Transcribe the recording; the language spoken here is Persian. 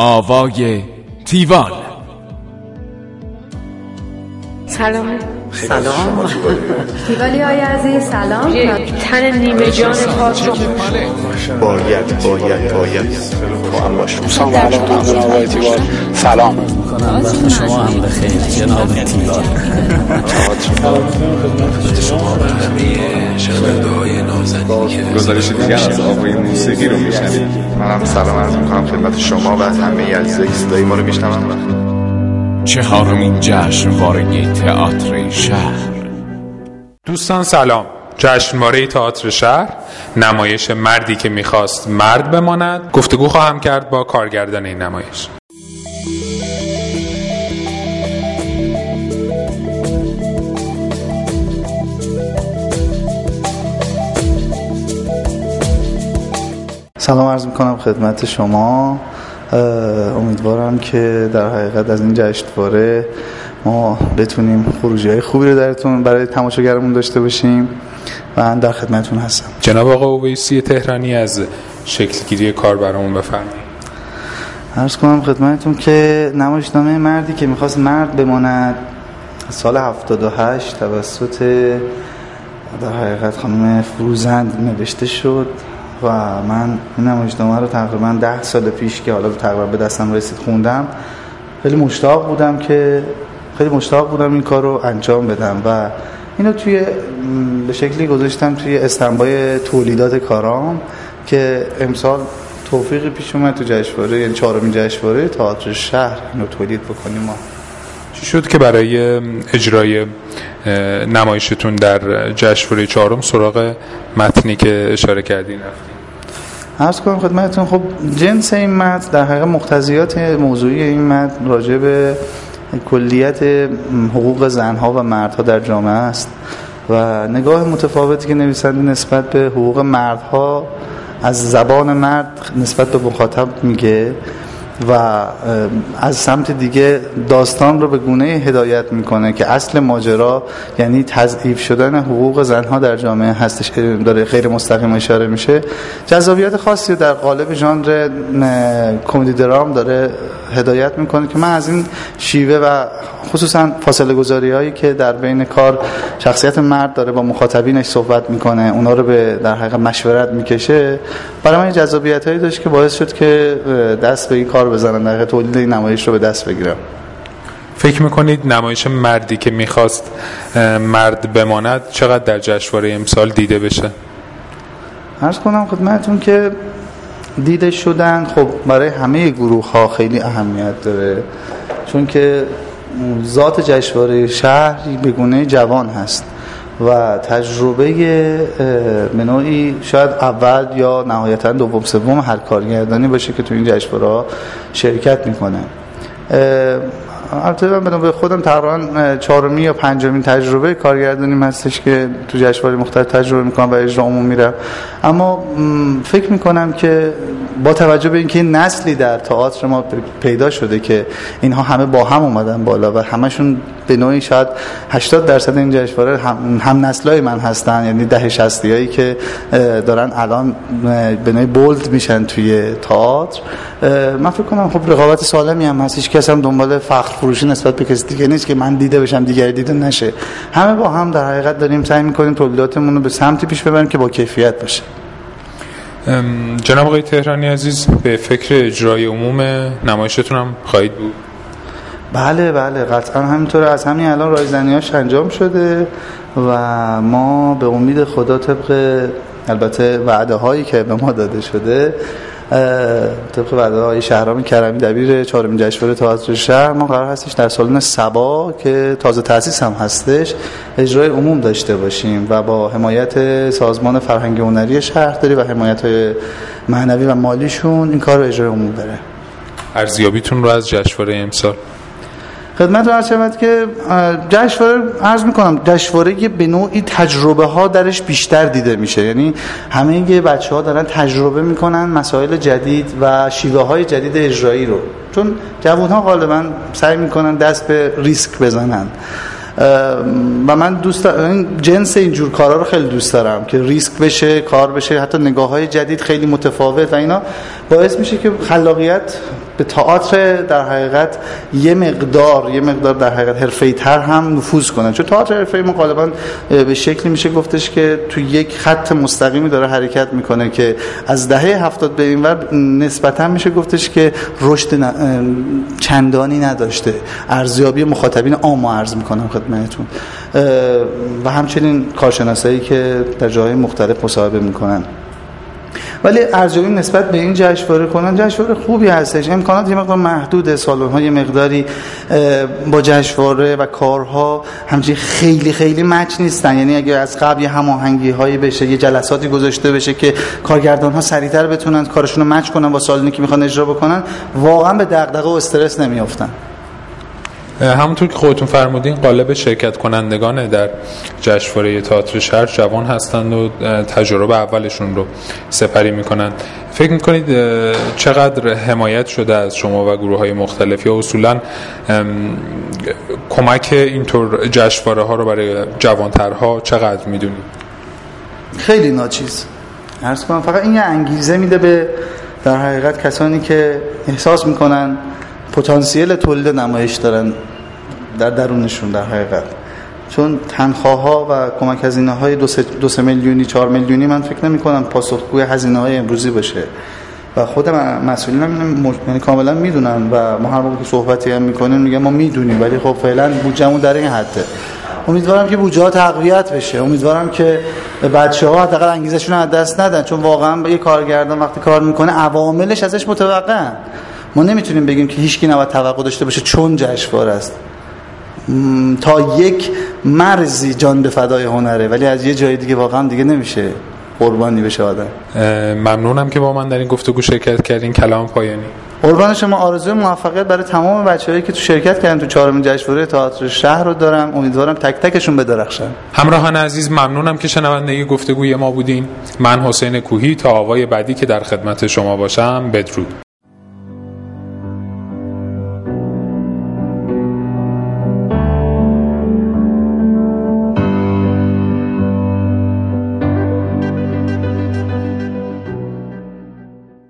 آوای تیوان. سلام. تیوالی های عزیز سلام. تن نیمه جان پاک رو باید با هم باشیم. سلام علیکم آقای تیوان. سلام میکنم وقت شما هم بخیر جناب تیوان. خدمت شما و همه شنونده‌های نازنین که گزارش دیگر از آوای موسیقی رو میشنوید. منم سلام عرض میکنم خدمت شما و همه عزیزایی که صدای ما رو میشنون. چهارمین جشنواره تئاتر شهر. دوستان سلام. جشنواره تئاتر شهر، نمایش مردی که میخواست مرد بماند. گفتگو خواهم کرد با کارگردان این نمایش. سلام عرض میکنم خدمت شما. امیدوارم که در حقیقت از این جشنواره ما بتونیم خروجی‌های خوبی رو برای تماشاگرمون داشته باشیم و من در خدمتتون هستم. جناب آقای اویسی تهرانی از شکلگیری کار برامون بفرمایید. عرض کنم خدمتتون که نمایشنامه مردی که میخواست مرد بماند سال 78 توسط در حقیقت خانم فروزند نوشته شد و من این نمایشنامه رو تقریبا 10 سال پیش که حالا تقریبا به دستم رسید خوندم. خیلی مشتاق بودم این کار رو انجام بدم و اینو به شکلی گذاشتم توی استنبای تولیدات کارام که امسال توفیقی پیش اومد تو جشنواره، یعنی 4مین جشنواره تئاتر شهر اینو تولید بکنیم. ما چی شد که برای اجرای نمایشتون در جشنواره 4 سراغ متنی که اشاره کردین رفتین؟ عرض کنم خدمتتون خب جنس این متن در حقیقت مقتضیات موضوعی این متن راجع به کلیت حقوق زنها و مردها در جامعه است و نگاه متفاوتی که نویسنده نسبت به حقوق مردها از زبان مرد نسبت به مخاطب میگه و از سمت دیگه داستان رو به گونه هدایت میکنه که اصل ماجرا یعنی تضعیف شدن حقوق زنها در جامعه هستش که داره غیر مستقیم اشاره میشه. جذابیت خاصی در قالب ژانر کمدی درام داره هدایت میکنه که من از این شیوه و خصوصا فاصله گذاری هایی که در بین کار شخصیت مرد داره با مخاطبینش صحبت میکنه، اونا رو به در حقیقت مشورت میکشه، برای من جذابیت هایی داشت که باعث شد که دست به این کار بزنن، در تولید این نمایش رو به دست بگیرم. فکر میکنید نمایش مردی که میخواست مرد بماند چقدر در جشنواره امسال دیده بشه؟ عرض کنم خدمتتون که دیده شدن خب برای همه گروه ها خیلی اهمیت داره، چون که ذات جشنواره شهر به گونه جوان هست و تجربه به نوعی شاید اول یا نهایتا دوم سوم هر کارگردانی باشه که تو این جشنواره شرکت میکنه. البته من به خودم تقریبا 4مین یا 5مین تجربه کارگردانیم هستش که تو جشنواره مختلف تجربه میکنم و اجرا عمومی میرم، اما فکر میکنم که با توجه به اینکه این نسلی در تئاتر ما پیدا شده که اینها همه با هم اومدن بالا و همشون به نوعی شاید 80% این جشنواره هم نسلای من هستن، یعنی 10-60 هایی که دارن الان به نوعی بولد میشن توی تئاتر. من فکر کنم خب رقابت سالمی هم هست، هیچ کس هم دنبال فخر فروشی نسبت به کسی دیگه نیست که من دیده بشم دیگری دیده نشه. همه با هم در حقیقت داریم سعی میکنیم تولیداتمون رو به سمتی پیش ببریم که با کیفیت باشه. جناب آقای تهرانی عزیز به فکر اجرای عموم نمایشتون هم خواهید بود؟ بله قطعا همینطوره. از همین الان رایزنیاش انجام شده و ما به امید خدا طبق البته وعده هایی که به ما داده شده، طبق وعده های شهرام کرمی دبیر 4مین جشنواره تئاتر شهر، ما قرار هستش در سالن سبا که تازه تأسیس هم هستش اجرای عموم داشته باشیم و با حمایت سازمان فرهنگ هنری شهرداری و حمایت معنوی و مالیشون این کار رو اجرای عموم بره. ارزیابیتون رو از جشنواره امسال؟ خدمت رو عرض شود که جشنواره به نوعی تجربه ها درش بیشتر دیده میشه، یعنی همه بچه ها دارن تجربه میکنن مسائل جدید و شیوه های جدید اجرایی رو، چون جوان ها غالبا سعی میکنن دست به ریسک بزنن و من دوست دارم جنس اینجور کارا رو خیلی دوست دارم که ریسک بشه، کار بشه، حتی نگاه‌های جدید خیلی متفاوت و اینا باعث میشه که خلاقیت به تئاتر در حقیقت یه مقدار در حقیقت حرفه‌ای‌تر هم نفوذ کنن، چون تئاتر حرفه‌ای ما غالبا به شکلی میشه گفتش که تو یک خط مستقیمی داره حرکت میکنه که از دهه 70 به این ور نسبتا میشه گفتش که رشد چندانی نداشته. ارزیابی مخاطبین عام عرض میکنم خدمتتون و همچنین کارشناسایی که در جاهای مختلف مصاحبه میکنن. ولی ارزیابی نسبت به این جشنواره جشنواره خوبی هستش. امکانات یه مقدار محدوده، سالن‌ها یه مقداری با جشنواره و کارها همچین خیلی مچ نیستن. یعنی اگه از قبل یه هماهنگی‌هایی بشه، یه جلساتی گذاشته بشه که کارگردان‌ها سریعتر بتونن کارشون رو مچ کنن با سالنی که میخوان اجرا بکنن، واقعا به دغدغه و استرس نمیافتن. همونطور که خودتون فرمودین قالب شرکت کنندگان در جشنواره تئاتر شهر جوان هستند و تجربه اولشون رو سپری میکنن. فکر میکنید چقدر حمایت شده از شما و گروه‌های مختلف یا اصولاً کمک اینطور جشنواره ها رو برای جوانترها چقدر میدونید؟ خیلی ناچیز عرض کنم. فقط این یه انگیزه میده به در حقیقت کسانی که احساس میکنن پتانسیل تولید نمایش دارن در درونشون در حقیقت، چون تنخواه‌ها و کمک هزینه‌های 2-3 میلیونی 4 میلیونی من فکر نمی‌کنم پاسخگوی هزینه‌های امروزی باشه و خود مسئولین یعنی کاملا میدونن و ما هر موقع که صحبتی هم می‌کنیم میگم ما میدونیم، ولی خب فعلا بودجه‌مون در این حده. امیدوارم که بودجه‌ها تقویت بشه، امیدوارم که بچه‌ها حداقل انگیزشون رو از دست ندن، چون واقعا یه کارگردان وقتی کار می‌کنه عواملش ازش متوقعن. ما نمیتونیم بگیم که هیچکی نباید توقع داشته باشه چون جشنواره است. تا یک مرزی جان به فدای هنره، ولی از یه جای دیگه واقعا دیگه نمیشه قربانی بشه آدم. ممنونم که با من در این گفتگو شرکت کردین. کلام پایانی. قربان شما. آرزوی موفقیت برای تمام بچه‌هایی که تو شرکت کردن تو 4مین جشنواره تئاتر شهر رو دارم. امیدوارم تک تکشون بدرخشن. همراهان عزیز ممنونم که شنونده گفتگوی ما بودین. من حسین کوهی تا آوای بعدی که در خدمت شما باشم، بدرود.